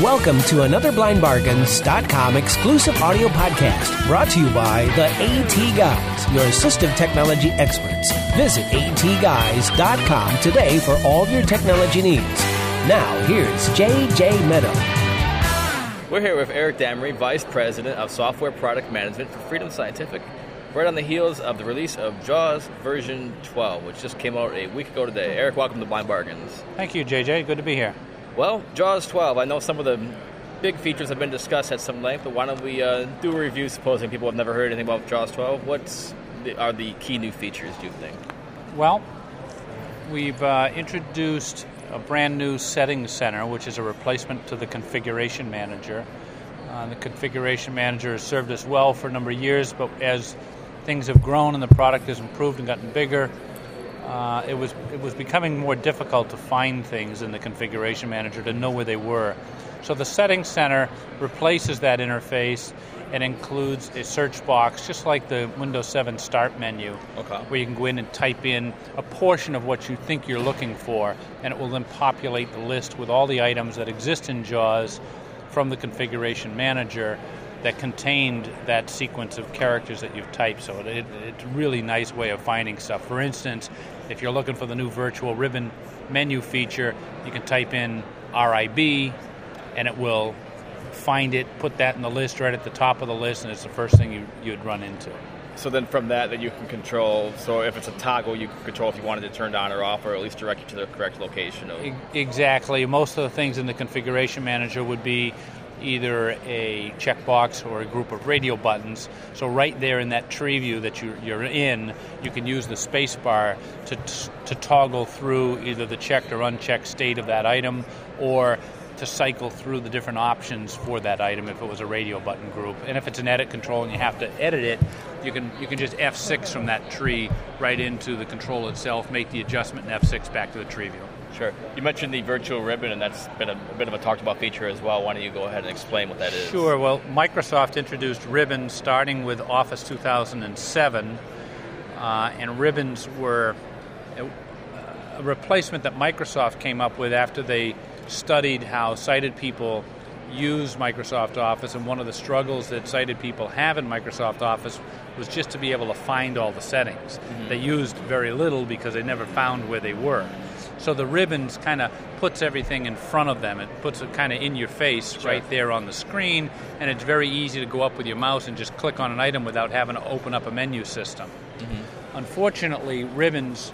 Welcome to another BlindBargains.com exclusive audio podcast brought to you by the AT Guys, your assistive technology experts. Visit atguys.com today for all your technology needs. Now, here's JJ Meadow. We're here with Eric Damery, Vice President of Software Product Management for Freedom Scientific, right on the heels of the release of JAWS version 12, which just came out a week ago today. Eric, welcome to Blind Bargains. Thank you, JJ. Good to be here. Well, JAWS 12, I know some of the big features have been discussed at some length, but why don't we do a review, supposing people have never heard anything about JAWS 12? What are the key new features, do you think? Well, we've introduced a brand new settings center, which is a replacement to the configuration manager. The configuration manager has served us well for a number of years, but as things have grown and the product has improved and gotten bigger, it was becoming more difficult to find things in the configuration manager, to know where they were. So the settings center replaces that interface and includes a search box, just like the Windows 7 Start menu, where you can go in and type in a portion of what you think you're looking for, and it will then populate the list with all the items that exist in JAWS from the configuration manager that contained that sequence of characters that you've typed. So it's a really nice way of finding stuff. For instance, if you're looking for the new virtual ribbon menu feature, you can type in RIB, and it will find it, put that in the list right at the top of the list, and it's the first thing you'd run into. So then from that you can control, so if it's a toggle, you can control if you wanted it turned on or off, or at least direct you to the correct location. Exactly. Most of the things in the configuration manager would be either a checkbox or a group of radio buttons. So right there in that tree view that you're in, you can use the space bar to toggle through either the checked or unchecked state of that item, or to cycle through the different options for that item if it was a radio button group. And if it's an edit control and you have to edit it, you can just F6 from that tree right into the control itself, make the adjustment, and F6 back to the tree view. Sure. You mentioned the virtual ribbon, and that's been a bit of a talked about feature as well. Why don't you go ahead and explain what that is? Sure. Well, Microsoft introduced ribbons starting with Office 2007, and ribbons were a replacement that Microsoft came up with after they studied how sighted people use Microsoft Office, and one of the struggles that sighted people have in Microsoft Office was just to be able to find all the settings. Mm-hmm. They used very little because they never found where they were. So the ribbons kind of puts everything in front of them. It puts it kind of in your face right there on the screen, and it's very easy to go up with your mouse and just click on an item without having to open up a menu system. Mm-hmm. Unfortunately, ribbons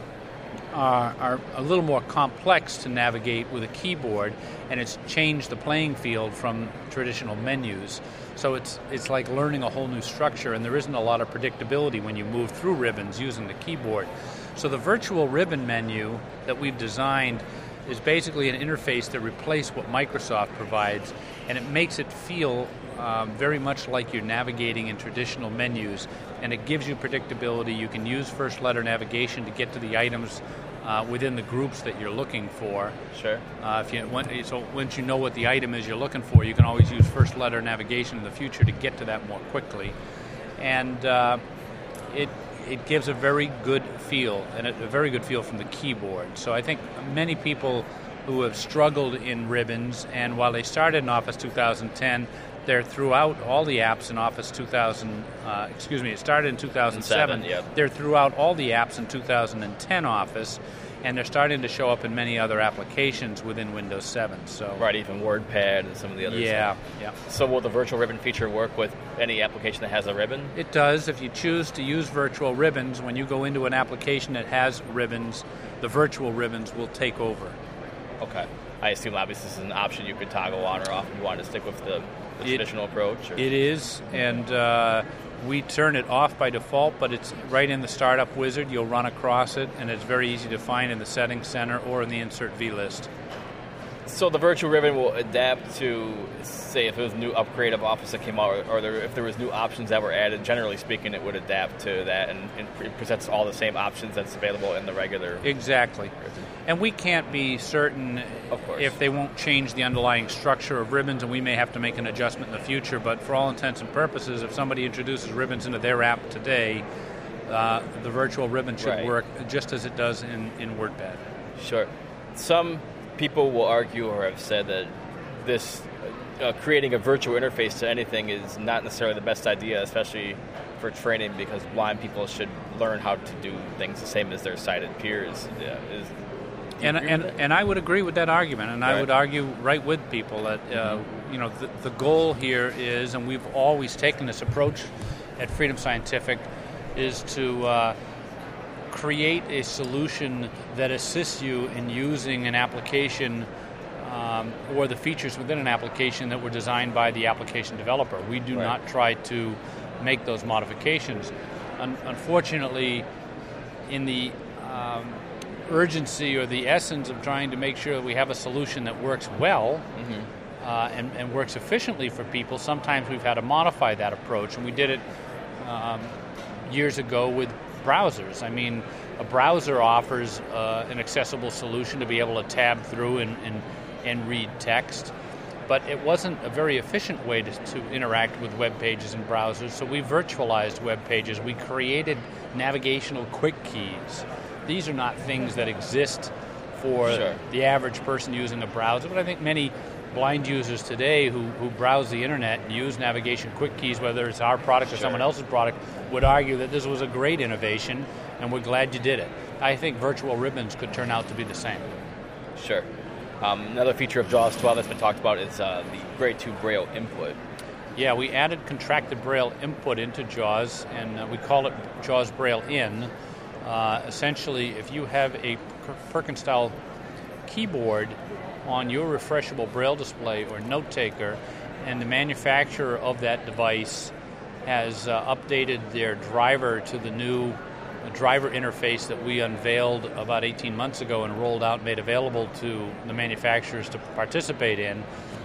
are a little more complex to navigate with a keyboard, and it's changed the playing field from traditional menus. So it's like learning a whole new structure, and there isn't a lot of predictability when you move through ribbons using the keyboard. So the virtual ribbon menu that we've designed is basically an interface that replaces what Microsoft provides, and it makes it feel very much like you're navigating in traditional menus, and it gives you predictability. You can use first letter navigation to get to the items within the groups that you're looking for. Sure. So once you know what the item is you're looking for, you can always use first letter navigation in the future to get to that more quickly. And it gives a very good feel, and a very good feel from the keyboard. So I think many people who have struggled in ribbons, and while they started in Office 2010, they're throughout all the apps in Office 2000, it started in 2007. Yep. They're throughout all the apps in 2010 Office, and they're starting to show up in many other applications within Windows 7. So right, even WordPad and some of the others. Yeah. So will the virtual ribbon feature work with any application that has a ribbon? It does. If you choose to use virtual ribbons, when you go into an application that has ribbons, the virtual ribbons will take over. Okay. I assume obviously this is an option you could toggle on or off if you wanted to stick with the traditional approach. Or? It is, and we turn it off by default, but it's right in the startup wizard. You'll run across it, and it's very easy to find in the settings center or in the insert V list. So the virtual ribbon will adapt to, say, if it was a new upgrade of Office that came out, or if there was new options that were added. Generally speaking, it would adapt to that, and it presents all the same options that's available in the regular. Exactly. And we can't be certain if they won't change the underlying structure of ribbons, and we may have to make an adjustment in the future. But for all intents and purposes, if somebody introduces ribbons into their app today, the virtual ribbon should work just as it does in WordPad. Sure. Some people will argue or have said that this creating a virtual interface to anything is not necessarily the best idea, especially for training, because blind people should learn how to do things the same as their sighted peers. And I would agree with that argument, and I would argue right with people that the goal here is, and we've always taken this approach at Freedom Scientific, is to create a solution that assists you in using an application or the features within an application that were designed by the application developer. We do not try to make those modifications. Unfortunately, in the urgency or the essence of trying to make sure that we have a solution that works well and works efficiently for people, sometimes we've had to modify that approach, and we did it years ago with browsers. I mean, a browser offers an accessible solution to be able to tab through and read text, but it wasn't a very efficient way to interact with web pages and browsers, so we virtualized web pages. We created navigational quick keys. These are not things that exist for the average person using a browser, but I think many blind users today who browse the internet and use navigation quick keys, whether it's our product or someone else's product, would argue that this was a great innovation, and we're glad you did it. I think virtual ribbons could turn out to be the same. Sure. Another feature of JAWS 12 that's been talked about is the Grade 2 Braille input. Yeah, we added contracted Braille input into JAWS, and we call it JAWS Braille In. Essentially, if you have a Perkin-style keyboard on your refreshable Braille display or note taker, and the manufacturer of that device has updated their driver to the new driver interface that we unveiled about 18 months ago and rolled out and made available to the manufacturers to participate in,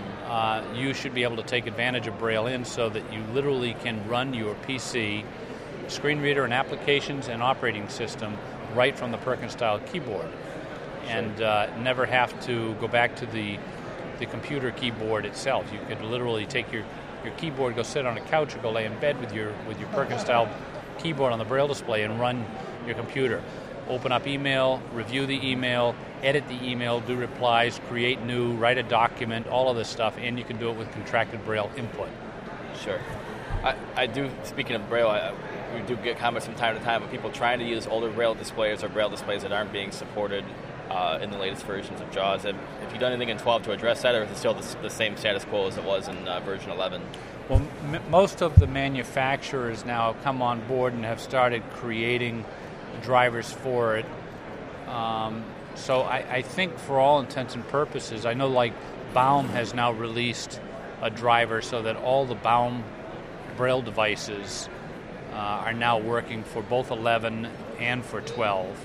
you should be able to take advantage of Braille In so that you literally can run your PC, screen reader and applications and operating system right from the Perkin-style keyboard, and never have to go back to the computer keyboard itself. You could literally take your keyboard, go sit on a couch, or go lay in bed with your Perkin-style keyboard on the Braille display and run your computer. Open up email, review the email, edit the email, do replies, create new, write a document, all of this stuff, and you can do it with contracted Braille input. Sure. I do, speaking of Braille, we do get comments from time to time of people trying to use older Braille displays or Braille displays that aren't being supported in the latest versions of JAWS. Have you done anything in 12 to address that, or is it still the same status quo as it was in version 11? Well, most of the manufacturers now have come on board and have started creating drivers for it. So I think for all intents and purposes, I know like Baum has now released a driver so that all the Baum Braille devices are now working for both 11 and for 12.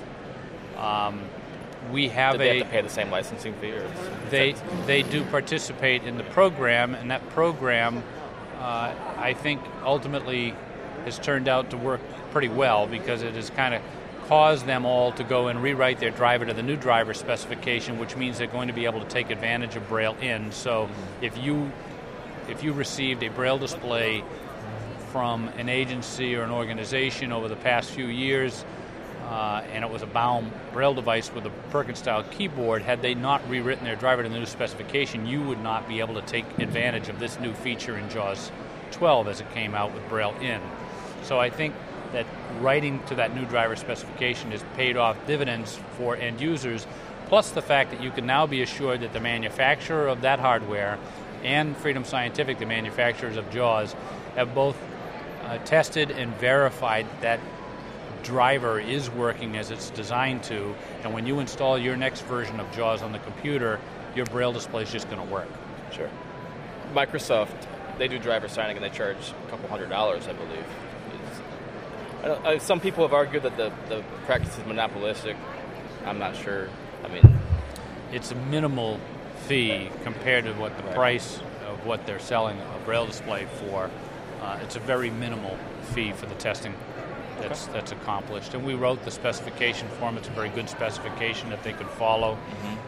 We have Did they have to pay the same licensing fee? Or they do participate in the program, and that program, I think, ultimately has turned out to work pretty well because it has kind of caused them all to go and rewrite their driver to the new driver specification, which means they're going to be able to take advantage of Braille In. So if you received a Braille display from an agency or an organization over the past few years, and it was a Baum Braille device with a Perkin-style keyboard, had they not rewritten their driver to the new specification, you would not be able to take advantage of this new feature in JAWS 12 as it came out with Braille In. So I think that writing to that new driver specification has paid off dividends for end users, plus the fact that you can now be assured that the manufacturer of that hardware and Freedom Scientific, the manufacturers of JAWS, have both tested and verified that driver is working as it's designed to, and when you install your next version of JAWS on the computer, your Braille display is just going to work. Sure. Microsoft, they do driver signing and they charge a couple $100, I believe. Some people have argued that the practice is monopolistic. I'm not sure. I mean, it's a minimal fee compared to what the price of what they're selling a Braille display for. It's a very minimal fee for the testing that's accomplished. And we wrote the specification for them. It's a very good specification that they could follow.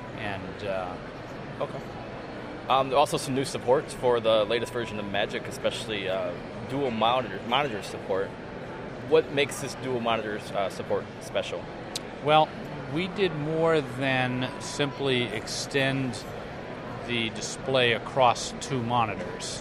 Also some new support for the latest version of Magic, especially dual monitor support. What makes this dual monitor support special? Well, we did more than simply extend the display across two monitors.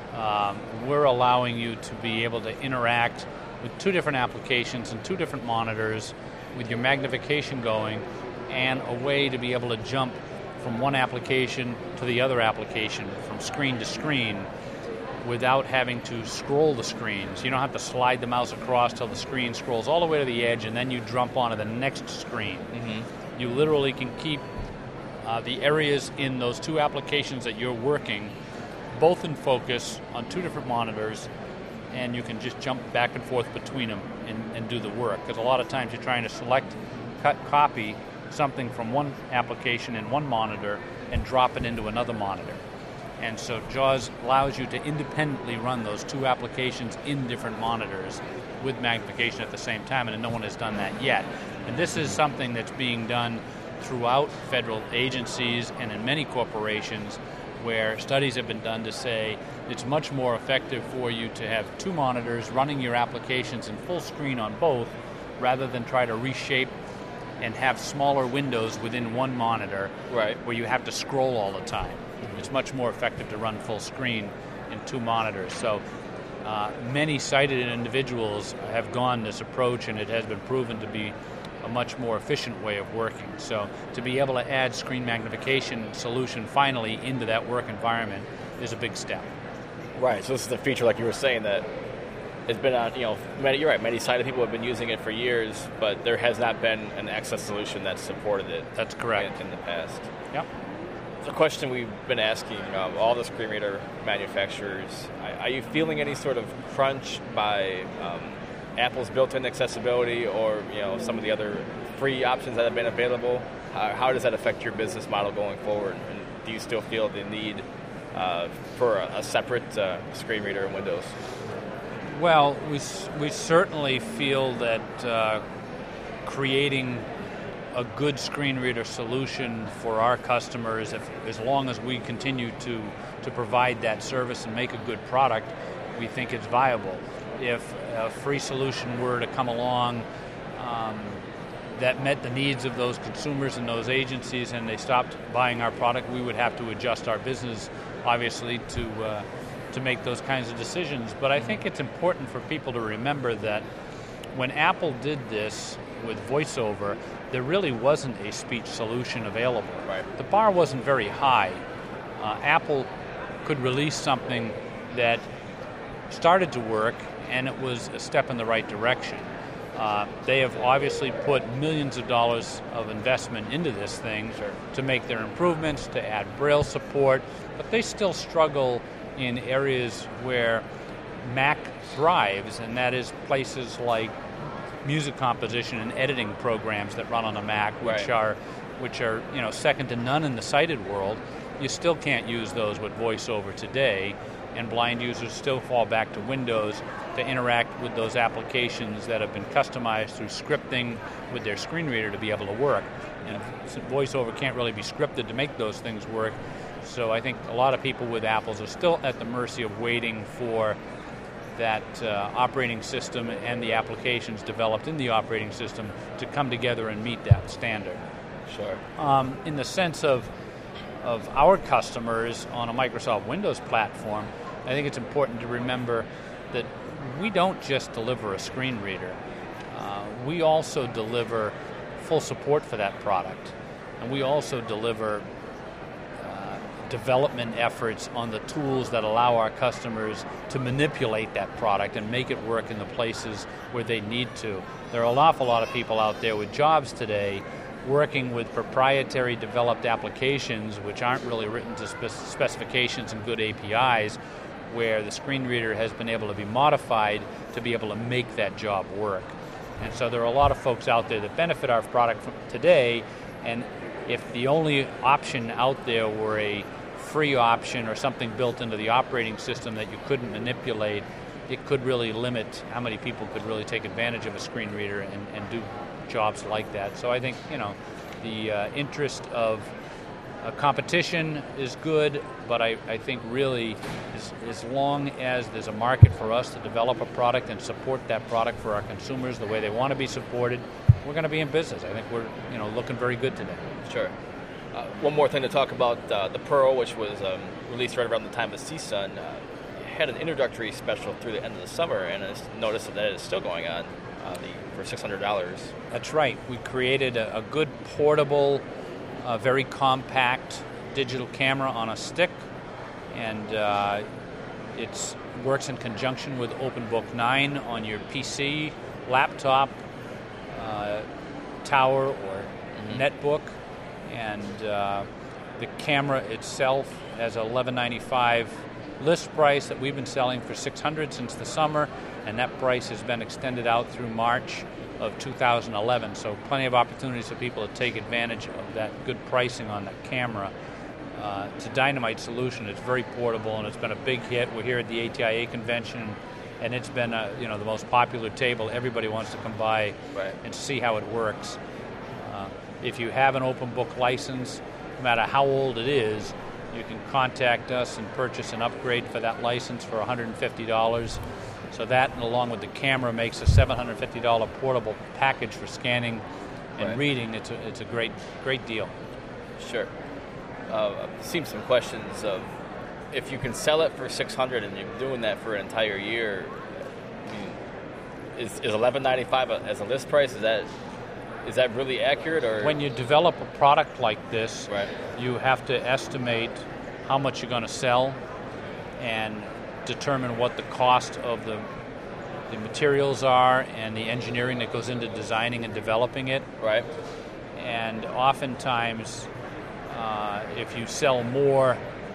We're allowing you to be able to interact with two different applications and two different monitors with your magnification going, and a way to be able to jump from one application to the other application, from screen to screen, without having to scroll the screens. You don't have to slide the mouse across till the screen scrolls all the way to the edge and then you jump onto the next screen. Mm-hmm. You literally can keep the areas in those two applications that you're working both in focus on two different monitors, and you can just jump back and forth between them and do the work. Because a lot of times you're trying to select, copy something from one application in one monitor and drop it into another monitor. And so JAWS allows you to independently run those two applications in different monitors with magnification at the same time, and no one has done that yet. And this is something that's being done throughout federal agencies and in many corporations, where studies have been done to say it's much more effective for you to have two monitors running your applications in full screen on both, rather than try to reshape and have smaller windows within one monitor, right, where you have to scroll all the time. It's much more effective to run full screen in two monitors. So many sighted individuals have gone this approach, and it has been proven to be a much more efficient way of working. So to be able to add screen magnification solution finally into that work environment is a big step. Right, so this is a feature, like you were saying, that it's been on, you're right, many sighted people have been using it for years, but there has not been an access solution that supported it. That's correct. In the past. Yep. The question we've been asking all the screen reader manufacturers, are you feeling any sort of crunch by Apple's built-in accessibility, or some of the other free options that have been available? How does that affect your business model going forward? And do you still feel the need for a separate screen reader in Windows? Well, we certainly feel that creating a good screen reader solution for our customers, as long as we continue to provide that service and make a good product, we think it's viable. If a free solution were to come along that met the needs of those consumers and those agencies, and they stopped buying our product, we would have to adjust our business, obviously, to make those kinds of decisions. But I think it's important for people to remember that when Apple did this with VoiceOver, there really wasn't a speech solution available. Right. The bar wasn't very high. Apple could release something that started to work, and it was a step in the right direction. They have obviously put millions of dollars of investment into this thing to make their improvements, to add Braille support, but they still struggle in areas where Mac thrives, and that is places like music composition and editing programs that run on a Mac, which are second to none in the sighted world. You still can't use those with VoiceOver today, and blind users still fall back to Windows to interact with those applications that have been customized through scripting with their screen reader to be able to work. And VoiceOver can't really be scripted to make those things work. So I think a lot of people with Apples are still at the mercy of waiting for that operating system and the applications developed in the operating system to come together and meet that standard. Sure. In the sense of our customers on a Microsoft Windows platform, I think it's important to remember that we don't just deliver a screen reader. We also deliver full support for that product, and we also deliver development efforts on the tools that allow our customers to manipulate that product and make it work in the places where they need to. There are an awful lot of people out there with jobs today working with proprietary developed applications which aren't really written to specifications and good APIs, where the screen reader has been able to be modified to be able to make that job work. And so there are a lot of folks out there that benefit our product today, and if the only option out there were a free option or something built into the operating system that you couldn't manipulate, it could really limit how many people could really take advantage of a screen reader and do jobs like that. So I think, the interest of competition is good, but I think really as long as there's a market for us to develop a product and support that product for our consumers the way they want to be supported, we're going to be in business. I think we're looking very good today. Sure. One more thing to talk about, the Pearl, which was released right around the time of CSUN, had an introductory special through the end of the summer, and I noticed that it is still going on for $600. That's right. We created a good portable, very compact digital camera on a stick, and it works in conjunction with OpenBook 9 on your PC, laptop, tower, or netbook. And the camera itself has a $11.95 list price that we've been selling for $600 since the summer, and that price has been extended out through March of 2011. So plenty of opportunities for people to take advantage of that good pricing on that camera. It's a dynamite solution. It's very portable, and it's been a big hit. We're here at the ATIA convention, and it's been the most popular table. Everybody wants to come by and see how it works. If you have an OpenBook license, no matter how old it is, you can contact us and purchase an upgrade for that license for $150. So that, and along with the camera, makes a $750 portable package for scanning and reading. It's a great deal. Sure. I've seen some questions of if you can sell it for $600 and you're doing that for an entire year. I mean, is $11.95 as a list price? Is that really accurate? Or when you develop a product like this, you have to estimate how much you're going to sell and determine what the cost of the materials are and the engineering that goes into designing and developing it. Right. And oftentimes, if you sell more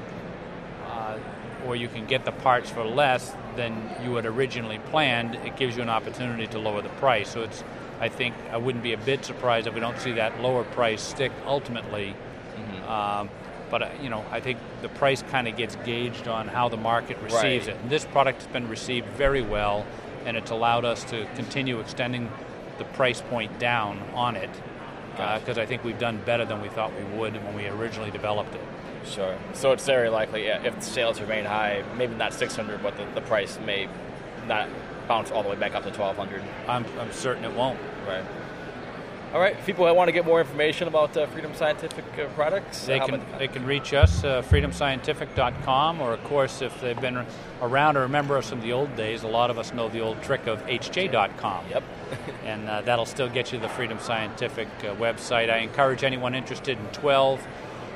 or you can get the parts for less than you had originally planned, it gives you an opportunity to lower the price. So I think I wouldn't be a bit surprised if we don't see that lower price stick ultimately. But I think the price kind of gets gauged on how the market receives it. And this product has been received very well, and it's allowed us to continue extending the price point down on it, because I think we've done better than we thought we would when we originally developed it. Sure. So it's very likely, if the sales remain high, maybe not $600, but the price may not bounce all the way back up to $1,200. I'm certain it won't. Right. All right. If people want to get more information about Freedom Scientific products, they can reach us, freedomscientific.com, or, of course, if they've been around or remember us from the old days, a lot of us know the old trick of hj.com. Yep. And that'll still get you the Freedom Scientific website. I encourage anyone interested in 12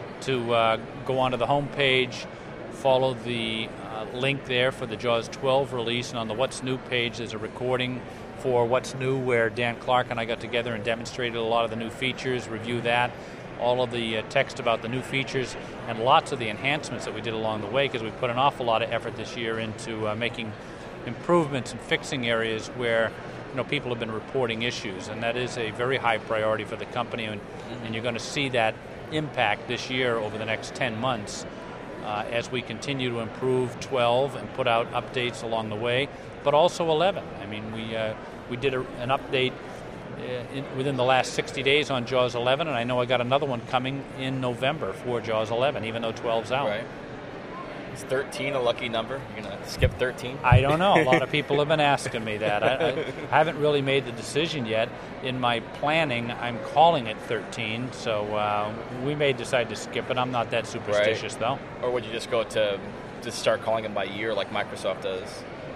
to go onto the homepage, follow the link there for the JAWS 12 release, and on the What's New page there's a recording for What's New where Dan Clark and I got together and demonstrated a lot of the new features, review that, all of the text about the new features, and lots of the enhancements that we did along the way, because we put an awful lot of effort this year into making improvements and fixing areas where people have been reporting issues, and that is a very high priority for the company, and you're going to see that impact this year over the next 10 months as we continue to improve 12 and put out updates along the way, but also 11. I mean, we did an update within the last 60 days on JAWS 11, and I know I got another one coming in November for JAWS 11, even though 12's out. Right. Is 13 a lucky number? You're going to skip 13? I don't know. A lot of people have been asking me that. I haven't really made the decision yet. In my planning, I'm calling it 13, so we may decide to skip it. I'm not that superstitious, though. Or would you just go to just start calling them by year like Microsoft does?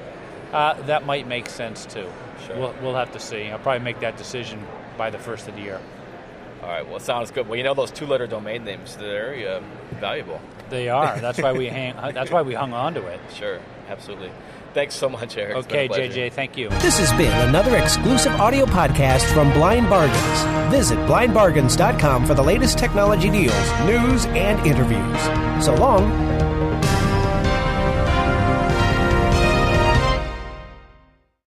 That might make sense, too. Sure. We'll have to see. I'll probably make that decision by the first of the year. All right. Well, sounds good. Well, those two-letter domain names, they're very valuable. They are. That's why we hung on to it. Sure. Absolutely. Thanks so much, Eric. Okay, JJ. Thank you. This has been another exclusive audio podcast from Blind Bargains. Visit blindbargains.com for the latest technology deals, news, and interviews. So long.